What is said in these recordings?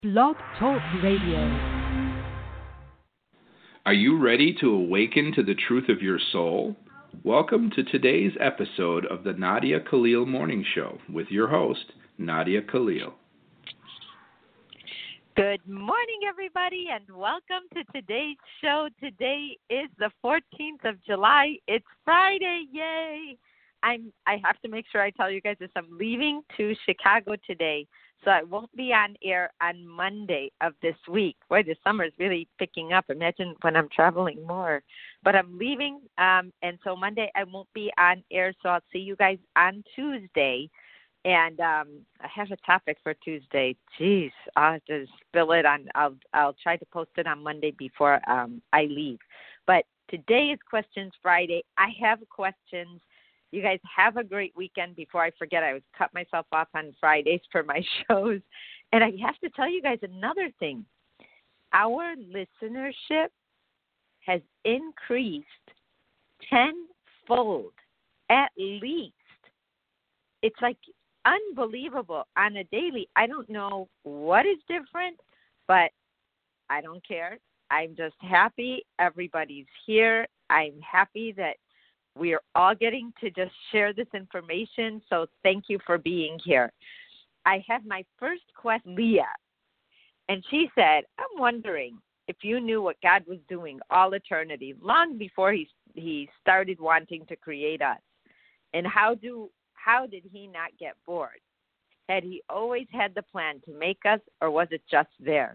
Blog Talk Radio. Are you ready to awaken to the truth of your soul? Welcome to today's episode of the Nadia Khalil Morning Show with your host, Nadia Khalil. Good morning, everybody, and welcome to today's show. Today is the 14th of July. It's Friday. Yay! I have to make sure I tell you guys this. I'm leaving to Chicago today, so I won't be on air on Monday of this week. Boy, the summer is really picking up. Imagine when I'm traveling more. But I'm leaving, and so Monday I won't be on air, so I'll see you guys on Tuesday. And I have a topic for Tuesday. Jeez, I'll have to spill it on. I'll try to post it on Monday before I leave. But today is Questions Friday. I have questions. You guys have a great weekend. Before I forget, I would cut myself off on Fridays for my shows. And I have to tell you guys another thing. Our listenership has increased tenfold, at least. It's like unbelievable on a daily. I don't know what is different, but I don't care. I'm just happy everybody's here. I'm happy that we are all getting to just share this information, so thank you for being here. I have my first question, Leah, and she said, I'm wondering if you knew what God was doing all eternity, long before he started wanting to create us, and how did he not get bored? Had he always had the plan to make us, or was it just there?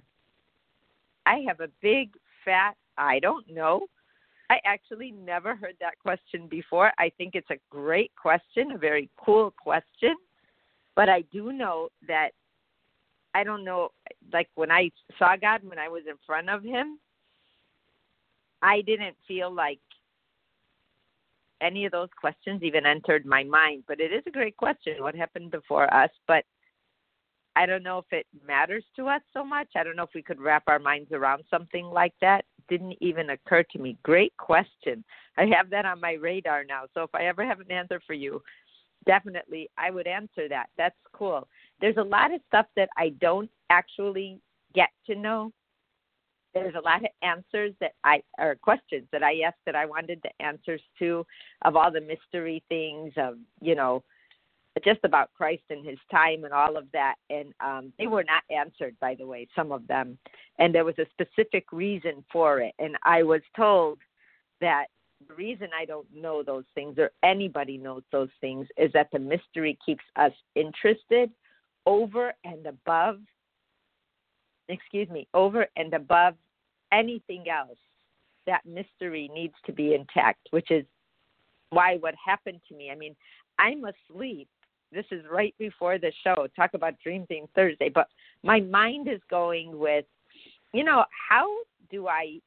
I have a big, fat, I don't know. I actually never heard that question before. I think it's a great question, a very cool question. But I do know that, I don't know, like when I saw God, when I was in front of him, I didn't feel like any of those questions even entered my mind. But it is a great question, what happened before us. But I don't know if it matters to us so much. I don't know if we could wrap our minds around something like that. Didn't even occur to me. Great question. I have that on my radar now. So if I ever have an answer for you, definitely I would answer that. That's cool. There's a lot of stuff that I don't actually get to know. There's a lot of answers or questions that I asked that I wanted the answers to, of all the mystery things, of, just about Christ and his time and all of that. And they were not answered, by the way, some of them. And there was a specific reason for it. And I was told that the reason I don't know those things, or anybody knows those things, is that the mystery keeps us interested over and above anything else. That mystery needs to be intact, which is why what happened to me. I mean, I'm asleep. This is right before the show. Talk about Dream Theme Thursday. But my mind is going with, how do I,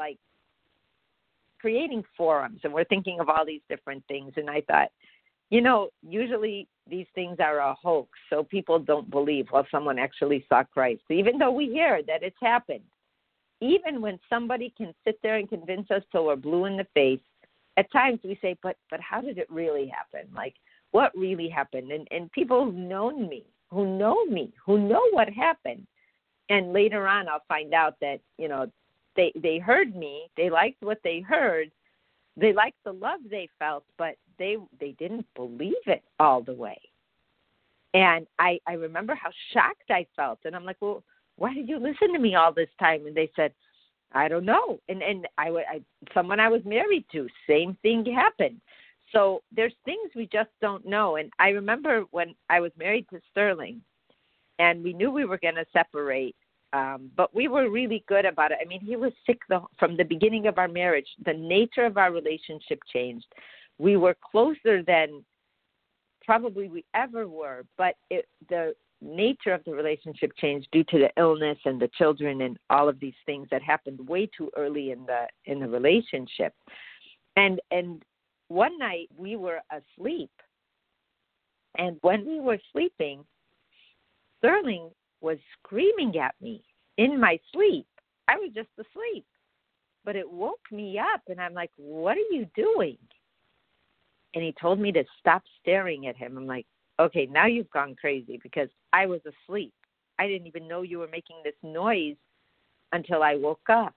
creating forums, and we're thinking of all these different things. And I thought, usually these things are a hoax, so people don't believe, well, someone actually saw Christ. Even though we hear that it's happened, even when somebody can sit there and convince us till we're blue in the face, at times we say, but how did it really happen? Like, what really happened? And people who've known me, who know what happened. And later on, I'll find out that, they heard me. They liked what they heard. They liked the love they felt, but they didn't believe it all the way. And I remember how shocked I felt. And I'm like, well, why did you listen to me all this time? And they said, I don't know. And someone I was married to, same thing happened. So there's things we just don't know. And I remember when I was married to Sterling, and we knew we were going to separate, but we were really good about it. I mean, he was sick from the beginning of our marriage. The nature of our relationship changed. We were closer than probably we ever were, but the nature of the relationship changed due to the illness and the children and all of these things that happened way too early in the relationship. And one night we were asleep, and when we were sleeping, Sterling was screaming at me in my sleep. I was just asleep, but it woke me up, and I'm like, what are you doing? And he told me to stop staring at him. I'm like, okay, now you've gone crazy, because I was asleep. I didn't even know you were making this noise until I woke up.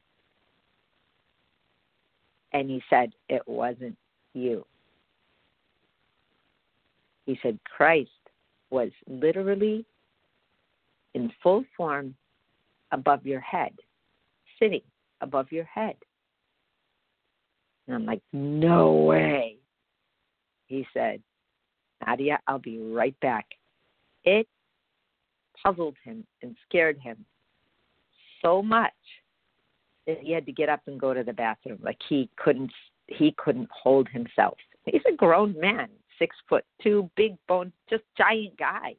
And he said, it wasn't you. He said, Christ was literally in full form above your head, sitting above your head. And I'm like, no way. He said, Nadia, I'll be right back. It puzzled him and scared him so much that he had to get up and go to the bathroom. Like he couldn't hold himself. He's a grown man, 6'2", big bone, just giant guy.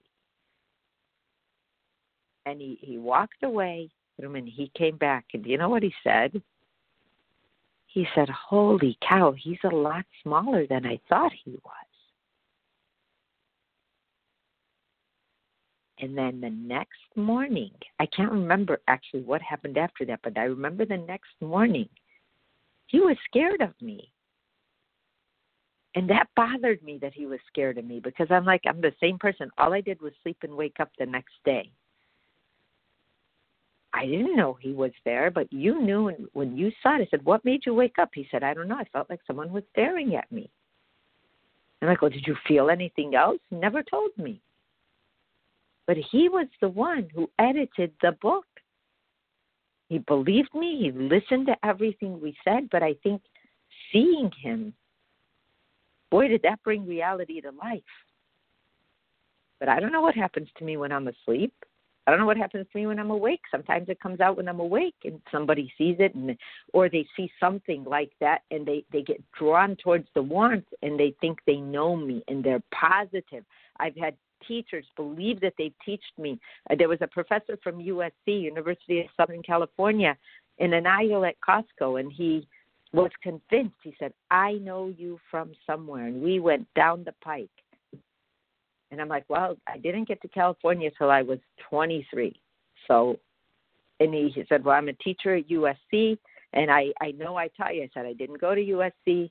And he walked away and he came back. And do you know what he said? He said, holy cow, he's a lot smaller than I thought he was. And then the next morning, I can't remember actually what happened after that, but I remember the next morning, he was scared of me. And that bothered me that he was scared of me because I'm like, I'm the same person. All I did was sleep and wake up the next day. I didn't know he was there, but you knew when you saw it. I said, what made you wake up? He said, I don't know. I felt like someone was staring at me. I'm like, well, did you feel anything else? He never told me. But he was the one who edited the book. He believed me. He listened to everything we said. But I think seeing him, boy, did that bring reality to life. But I don't know what happens to me when I'm asleep. I don't know what happens to me when I'm awake. Sometimes it comes out when I'm awake and somebody sees it or they see something like that and they get drawn towards the warmth and they think they know me and they're positive. I've had teachers believe that they've taught me. There was a professor from USC, University of Southern California, in an aisle at Costco, and he was convinced. He said, I know you from somewhere. And we went down the pike. And I'm like, well, I didn't get to California till I was 23. So, and he said, well, I'm a teacher at USC, and I know I taught you. I said, I didn't go to USC.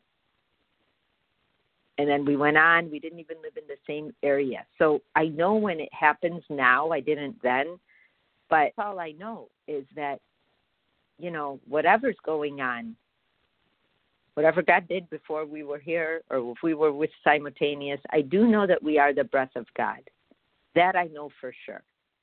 And then we went on. We didn't even live in the same area. So I know when it happens now. I didn't then. But all I know is that, you know, whatever's going on, whatever God did before we were here or if we were with simultaneous, I do know that we are the breath of God. That I know for sure.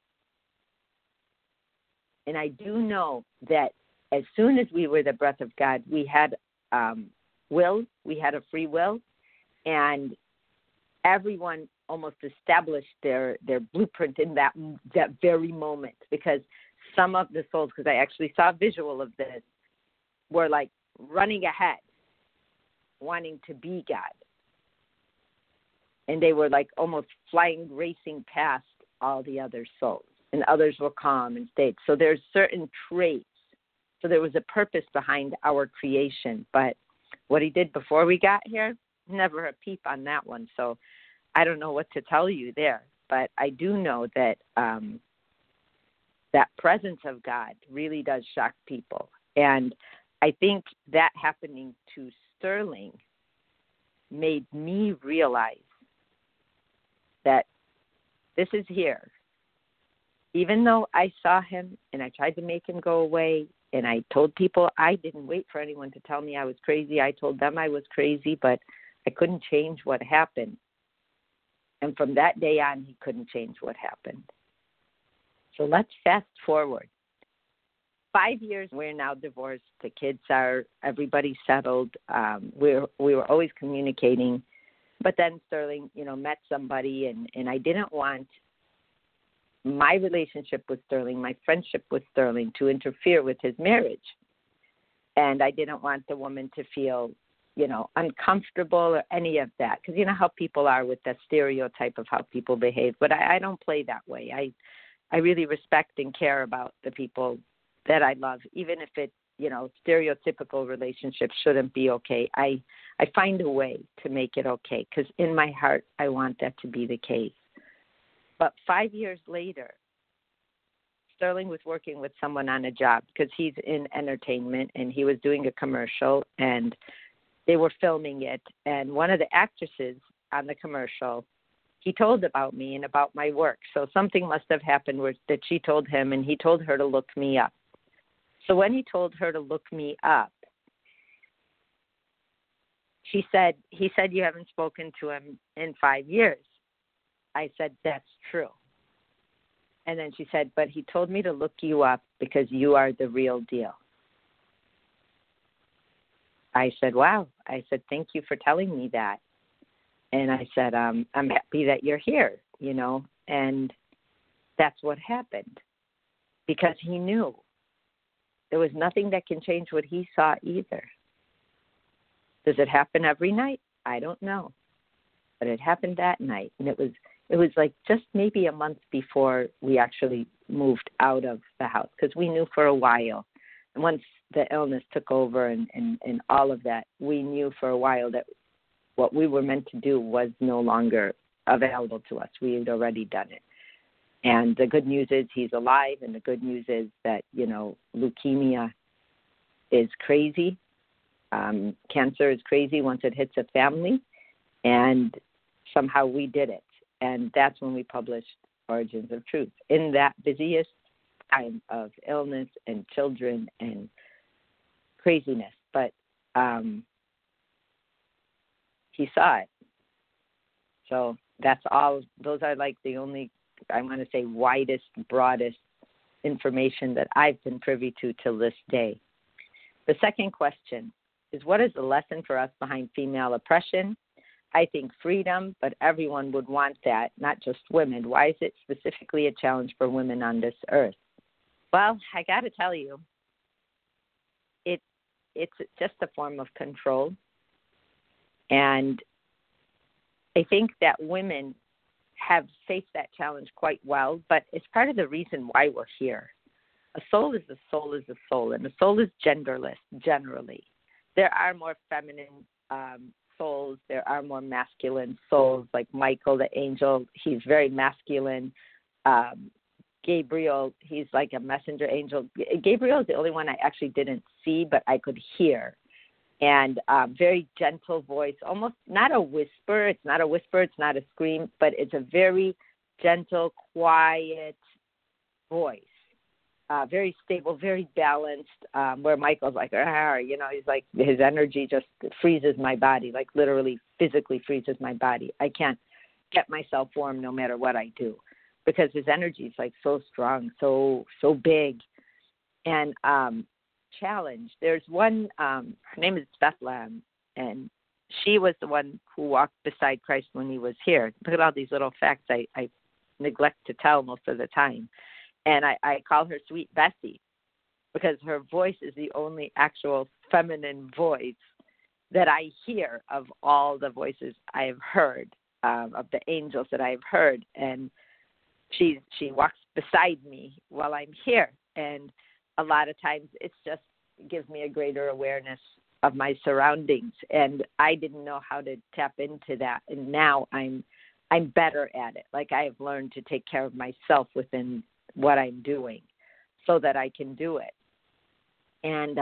And I do know that as soon as we were the breath of God, we had will, we had a free will, and everyone almost established their blueprint in that very moment, because some of the souls, because I actually saw a visual of this, were like running ahead, wanting to be God. And they were like almost flying, racing past all the other souls. And others were calm and stayed. So there's certain traits. So there was a purpose behind our creation. But what he did before we got here, never a peep on that one. So I don't know what to tell you there. But I do know that that presence of God really does shock people. And I think that happening to Sterling made me realize that this is here. Even though I saw him and I tried to make him go away, and I told people, I didn't wait for anyone to tell me I was crazy. I told them I was crazy, but I couldn't change what happened. And from that day on, he couldn't change what happened. So let's fast forward. 5 years, we're now divorced. The kids are, everybody's settled. We were always communicating. But then Sterling, met somebody, and I didn't want my relationship with Sterling, my friendship with Sterling, to interfere with his marriage. And I didn't want the woman to feel, uncomfortable or any of that. Because you know how people are with that stereotype of how people behave. But I don't play that way. I really respect and care about the people that I love, even if it, stereotypical relationships shouldn't be okay. I find a way to make it okay, because in my heart, I want that to be the case. But 5 years later, Sterling was working with someone on a job, because he's in entertainment, and he was doing a commercial, and they were filming it. And one of the actresses on the commercial he told about me and about my work. So something must have happened that she told him, and he told her to look me up. So when he told her to look me up, he said, you haven't spoken to him in 5 years. I said, that's true. And then she said, but he told me to look you up because you are the real deal. I said, wow. I said, thank you for telling me that. And I said, I'm happy that you're here, and that's what happened, because he knew. There was nothing that can change what he saw either. Does it happen every night? I don't know. But it happened that night, and it was like just maybe a month before we actually moved out of the house, because we knew for a while. And once the illness took over and all of that, we knew for a while that what we were meant to do was no longer available to us. We had already done it. And the good news is he's alive, and the good news is that, leukemia is crazy. Cancer is crazy once it hits a family, and somehow we did it. And that's when we published Origins of Truth. In that busiest time of illness and children and craziness. But he saw it. So that's all. Those are like the only, I'm going to say, widest, broadest information that I've been privy to till this day. The second question is, what is the lesson for us behind female oppression? I think freedom, but everyone would want that, not just women. Why is it specifically a challenge for women on this earth? Well, I got to tell you, it's just a form of control. And I think that women have faced that challenge quite well, but it's part of the reason why we're here. A soul is a soul is a soul, and a soul is genderless generally. There are more feminine souls. There are more masculine souls, like Michael, the angel. He's very masculine. Gabriel, he's like a messenger angel. Gabriel is the only one I actually didn't see, but I could hear. And very gentle voice, almost not a whisper. It's not a whisper. It's not a scream, but it's a very gentle, quiet voice. Very stable, very balanced, where Michael's like, he's like, his energy just freezes my body, like literally physically freezes my body. I can't get myself warm no matter what I do, because his energy is like so strong, so big. And challenge. There's one, her name is Bethlehem, and she was the one who walked beside Christ when he was here. Look at all these little facts I neglect to tell most of the time. And I call her Sweet Bessie, because her voice is the only actual feminine voice that I hear of all the voices I have heard, of the angels that I have heard. And she walks beside me while I'm here. And a lot of times it's just gives me a greater awareness of my surroundings. And I didn't know how to tap into that. And now I'm better at it. Like, I have learned to take care of myself within what I'm doing so that I can do it. And,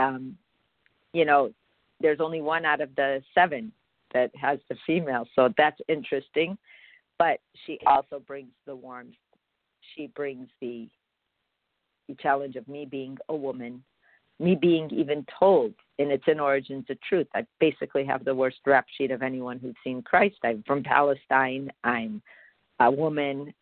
there's only one out of the 7 that has the female. So that's interesting. But she also brings the warmth. She brings the challenge of me being a woman, me being even told, and it's in Origins of Truth. I basically have the worst rap sheet of anyone who's seen Christ. I'm from Palestine. I'm a woman.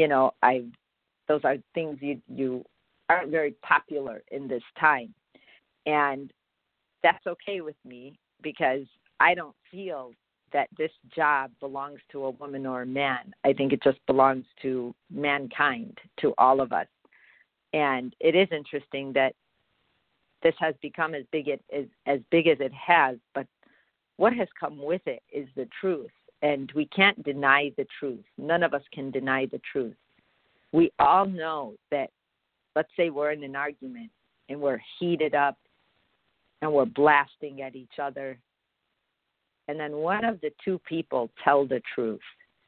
Those are things you aren't very popular in this time. And that's okay with me, because I don't feel that this job belongs to a woman or a man. I think it just belongs to mankind, to all of us. And it is interesting that this has become as big as it has, but what has come with it is the truth. And we can't deny the truth. None of us can deny the truth. We all know that, let's say we're in an argument and we're heated up and we're blasting at each other, and then one of the 2 people tell the truth.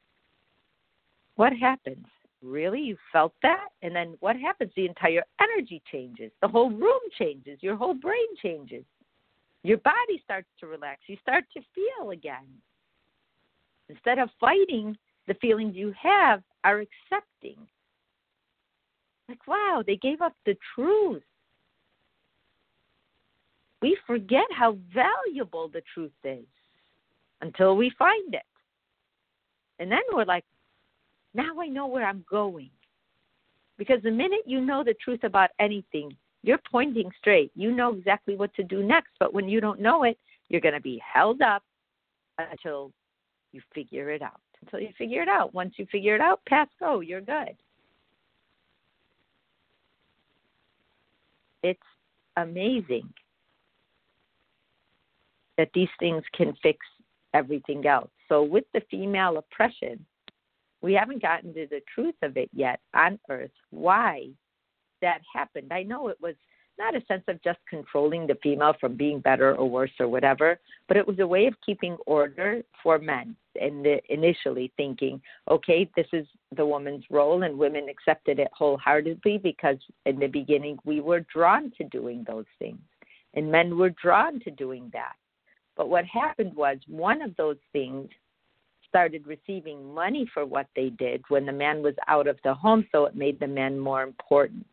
What happens? Really? You felt that? And then what happens? The entire energy changes. The whole room changes. Your whole brain changes. Your body starts to relax. You start to feel again. Instead of fighting, the feelings you have are accepting. Like, wow, they gave up the truth. We forget how valuable the truth is until we find it. And then we're like, now I know where I'm going. Because the minute you know the truth about anything, you're pointing straight. You know exactly what to do next. But when you don't know it, you're going to be held up until you figure it out. Until you figure it out. Once you figure it out, pass go. You're good. It's amazing that these things can fix everything else. So with the female oppression, we haven't gotten to the truth of it yet on Earth, why that happened. I know it was not a sense of just controlling the female from being better or worse or whatever, but it was a way of keeping order for men. And initially thinking, okay, this is the woman's role, and women accepted it wholeheartedly because in the beginning we were drawn to doing those things, and men were drawn to doing that. But what happened was one of those things started receiving money for what they did when the man was out of the home, so it made the men more important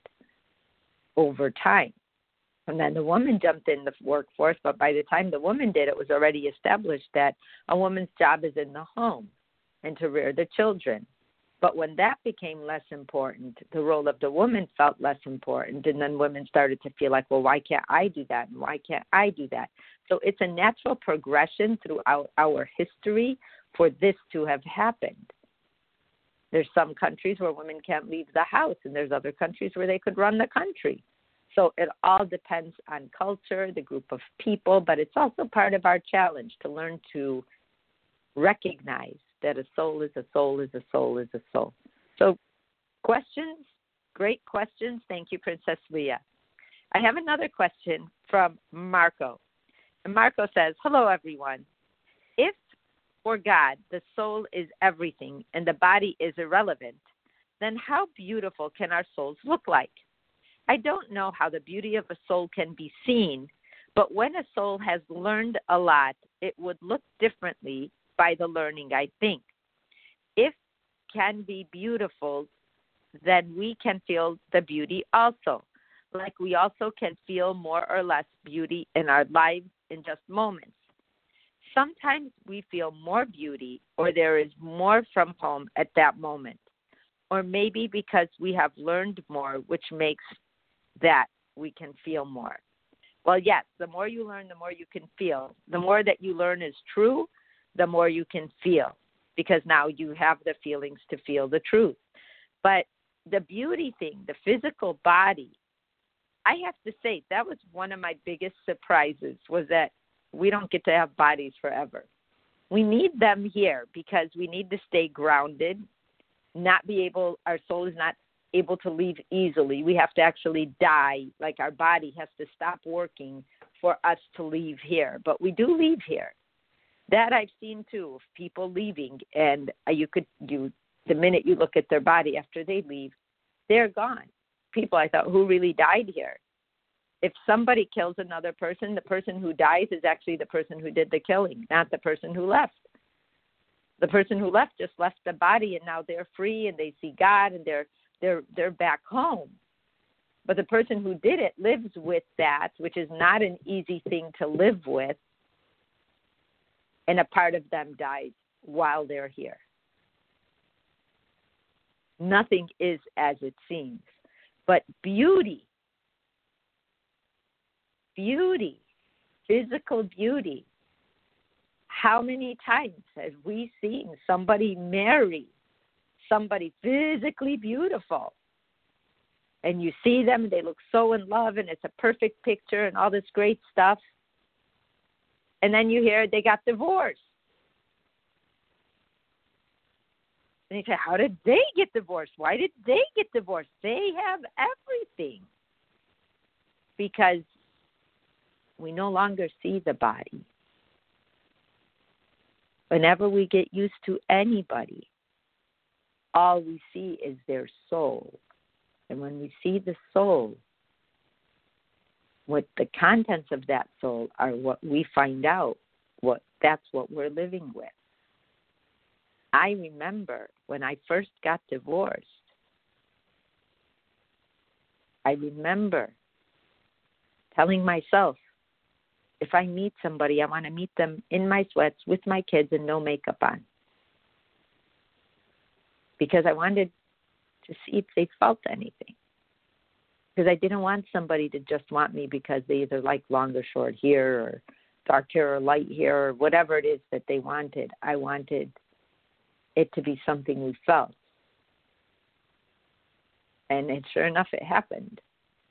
over time. And then the woman jumped in the workforce, but by the time the woman did, it was already established that a woman's job is in the home and to rear the children. But when that became less important, the role of the woman felt less important, and then women started to feel like, well, why can't I do that, and why can't I do that? So it's a natural progression throughout our history for this to have happened. There's some countries where women can't leave the house, and there's other countries where they could run the country. So it all depends on culture, the group of people, but it's also part of our challenge to learn to recognize that a soul is a soul is a soul is a soul. So questions, great questions. Thank you, Princess Leah. I have another question from Marco. And Marco says, hello, everyone. If for God the soul is everything and the body is irrelevant, then how beautiful can our souls look like? I don't know how the beauty of a soul can be seen, but when a soul has learned a lot, it would look differently by the learning, I think. If can be beautiful, then we can feel the beauty also. Like we also can feel more or less beauty in our lives in just moments. Sometimes we feel more beauty, or there is more from home at that moment. Or maybe because we have learned more, which makes that we can feel more. Well, yes, the more you learn, the more you can feel. The more that you learn is true, the more you can feel, because now you have the feelings to feel the truth. But the beauty thing, the physical body, I have to say that was one of my biggest surprises, was that we don't get to have bodies forever. We need them here because we need to stay grounded, our soul is not able to leave easily. We have to actually die, like our body has to stop working for us to leave here. But we do leave here. That I've seen too, of people leaving, and the minute you look at their body after they leave, they're gone. People, I thought, who really died here? If somebody kills another person, the person who dies is actually the person who did the killing, not the person who left. The person who left just left the body, and now they're free, and they see God, and they're back home. But the person who did it lives with that, which is not an easy thing to live with, and a part of them dies while they're here. Nothing is as it seems. But beauty, physical beauty. How many times have we seen somebody marry somebody physically beautiful? And you see them, and they look so in love, and it's a perfect picture and all this great stuff. And then you hear they got divorced. And you say, how did they get divorced? Why did they get divorced? They have everything. Because we no longer see the body. Whenever we get used to anybody, all we see is their soul. And when we see the soul, what the contents of that soul are what we find out, that's what we're living with. I remember when I first got divorced, I remember telling myself, if I meet somebody, I want to meet them in my sweats with my kids and no makeup on. Because I wanted to see if they felt anything. Because I didn't want somebody to just want me because they either like long or short hair or dark hair or light hair or whatever it is that they wanted. I wanted it to be something we felt. And sure enough, it happened.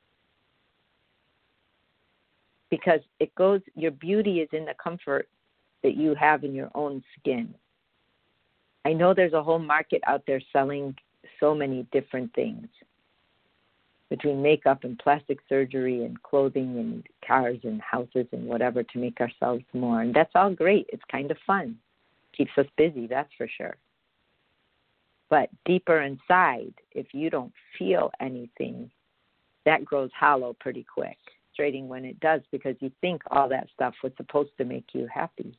Because it goes, your beauty is in the comfort that you have in your own skin. I know there's a whole market out there selling so many different things, between makeup and plastic surgery and clothing and cars and houses and whatever, to make ourselves more. And that's all great. It's kind of fun. Keeps us busy, that's for sure. But deeper inside, if you don't feel anything, that grows hollow pretty quick. Frustrating when it does, because you think all that stuff was supposed to make you happy.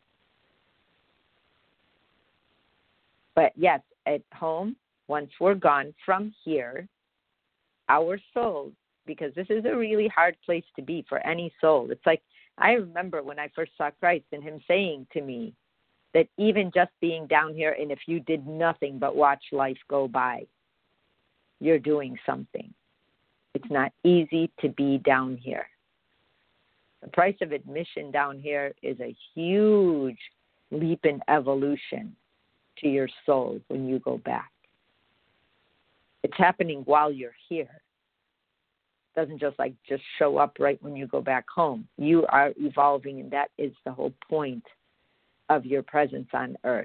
But yes, at home, once we're gone from here, our souls, because this is a really hard place to be for any soul. It's like, I remember when I first saw Christ and him saying to me that even just being down here, and if you did nothing but watch life go by, you're doing something. It's not easy to be down here. The price of admission down here is a huge leap in evolution to your soul when you go back. It's happening while you're here. It doesn't just show up right when you go back home. You are evolving, and that is the whole point of your presence on earth.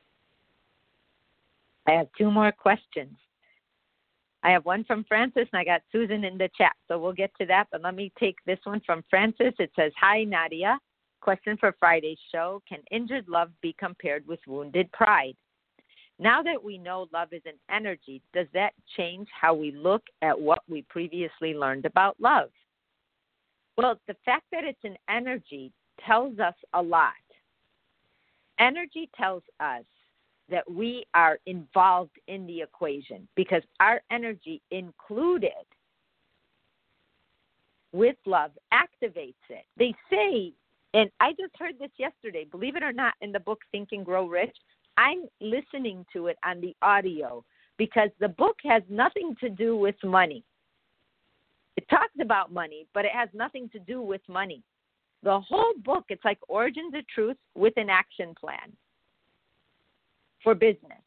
I have 2 more questions. I have one from Francis, and I got Susan in the chat, so we'll get to that. But let me take this one from Francis. It says, hi, Nadia. Question for Friday's show. Can injured love be compared with wounded pride? Now that we know love is an energy, does that change how we look at what we previously learned about love? Well, the fact that it's an energy tells us a lot. Energy tells us that we are involved in the equation because our energy included with love activates it. They say, and I just heard this yesterday, believe it or not, in the book Think and Grow Rich. I'm listening to it on the audio because the book has nothing to do with money. It talks about money, but it has nothing to do with money. The whole book, it's like Origins of Truth with an action plan for business.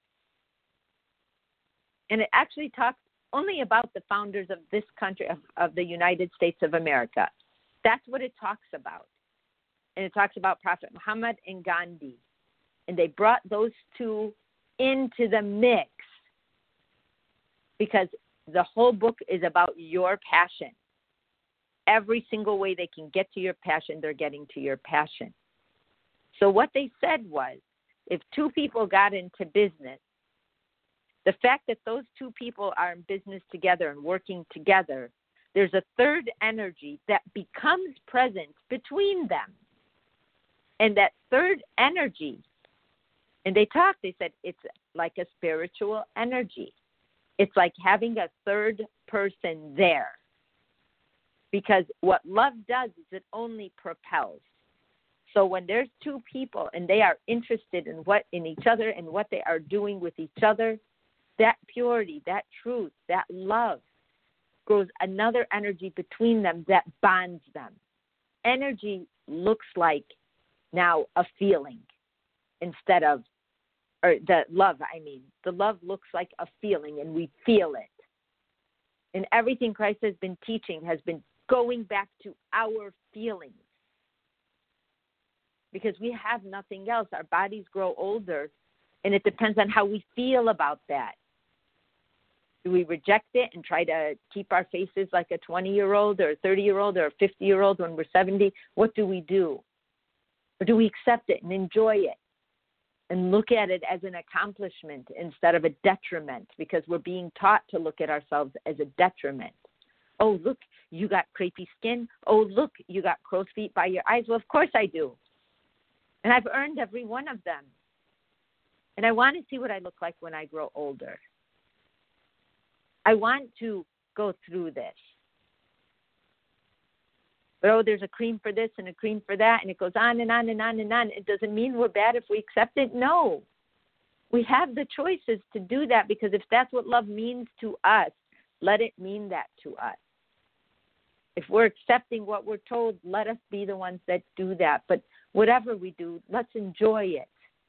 And it actually talks only about the founders of this country, of the United States of America. That's what it talks about. And it talks about Prophet Muhammad and Gandhi. And they brought those two into the mix because the whole book is about your passion. Every single way they can get to your passion, they're getting to your passion. So what they said was, if 2 people got into business, the fact that those 2 people are in business together and working together, there's a third energy that becomes present between them. And that third energy, and they said it's like a spiritual energy. It's like having a third person there. Because what love does is it only propels. So when there's 2 people and they are interested in each other and what they are doing with each other, that purity, that truth, that love grows another energy between them that bonds them. Energy looks like now a feeling instead of, or the love looks like a feeling and we feel it. And everything Christ has been teaching has been going back to our feelings. Because we have nothing else. Our bodies grow older, and it depends on how we feel about that. Do we reject it and try to keep our faces like a 20-year-old or a 30-year-old or a 50-year-old when we're 70? What do we do? Or do we accept it and enjoy it and look at it as an accomplishment instead of a detriment? Because we're being taught to look at ourselves as a detriment. Oh, look, you got crepey skin. Oh, look, you got crow's feet by your eyes. Well, of course I do. And I've earned every one of them. And I want to see what I look like when I grow older. I want to go through this. But, there's a cream for this and a cream for that, and it goes on and on and on and on. It doesn't mean we're bad if we accept it. No. We have the choices to do that, because if that's what love means to us, let it mean that to us. If we're accepting what we're told, let us be the ones that do that. But whatever we do, let's enjoy it.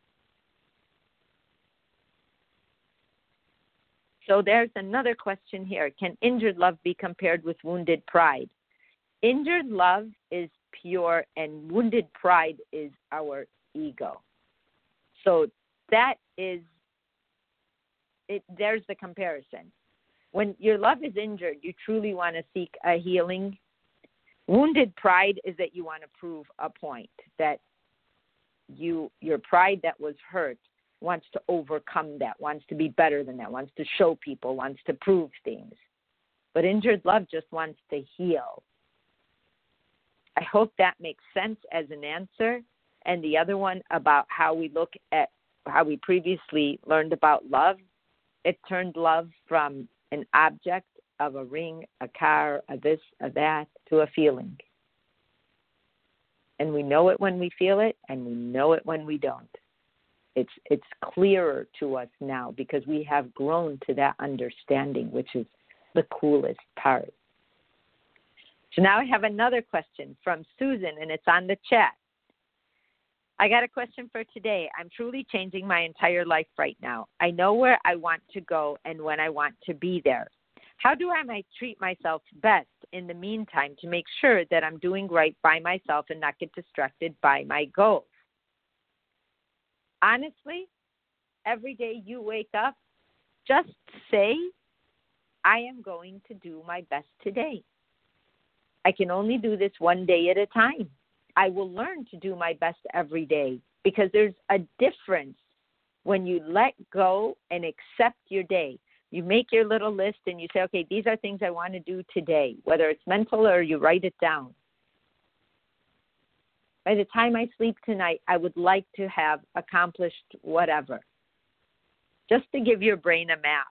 So there's another question here. Can injured love be compared with wounded pride? Injured love is pure, and wounded pride is our ego. So that is it. There's the comparison. When your love is injured, you truly want to seek a healing. Wounded pride is that you want to prove a point, that your pride that was hurt wants to overcome that, wants to be better than that, wants to show people, wants to prove things. But injured love just wants to heal. I hope that makes sense as an answer. And the other one about how we look at how we previously learned about love, it turned love from an object of a ring, a car, a this, a that, to a feeling. And we know it when we feel it, and we know it when we don't. It's clearer to us now because we have grown to that understanding, which is the coolest part. So now I have another question from Susan, and it's on the chat. I got a question for today. I'm truly changing my entire life right now. I know where I want to go and when I want to be there. How do I treat myself best in the meantime to make sure that I'm doing right by myself and not get distracted by my goals? Honestly, every day you wake up, just say, I am going to do my best today. I can only do this one day at a time. I will learn to do my best every day, because there's a difference when you let go and accept your day. You make your little list and you say, okay, these are things I want to do today, whether it's mental or you write it down. By the time I sleep tonight, I would like to have accomplished whatever. Just to give your brain a map.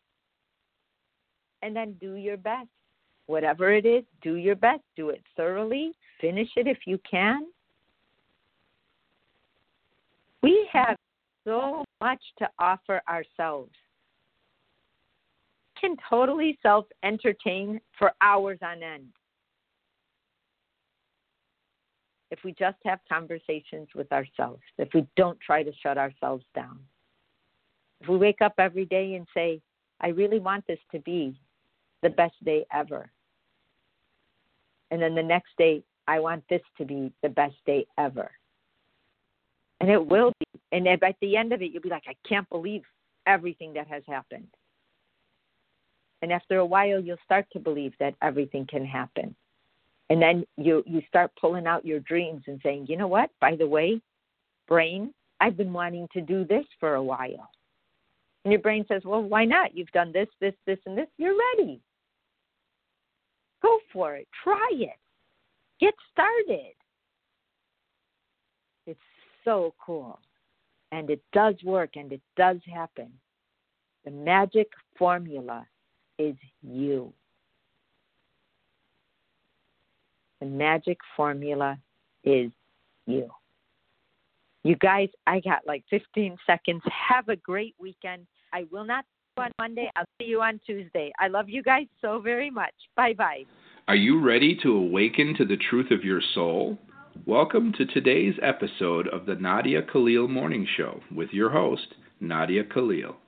And then do your best. Whatever it is, do your best. Do it thoroughly. Finish it if you can. We have so much to offer ourselves. We can totally self-entertain for hours on end if we just have conversations with ourselves, if we don't try to shut ourselves down. If we wake up every day and say, I really want this to be the best day ever. And then the next day, I want this to be the best day ever. And it will be. And at the end of it, you'll be like, I can't believe everything that has happened. And after a while, you'll start to believe that everything can happen. And then you start pulling out your dreams and saying, you know what? By the way, brain, I've been wanting to do this for a while. And your brain says, well, why not? You've done this, this, this, and this. You're ready. Go for it. Try it. Get started. It's so cool. And it does work, and it does happen. The magic formula is you. The magic formula is you. You guys, I got like 15 seconds. Have a great weekend. I will not see you on Monday. I'll see you on Tuesday. I love you guys so very much. Bye-bye. Are you ready to awaken to the truth of your soul? Welcome to today's episode of the Nadia Khalil Morning Show with your host, Nadia Khalil.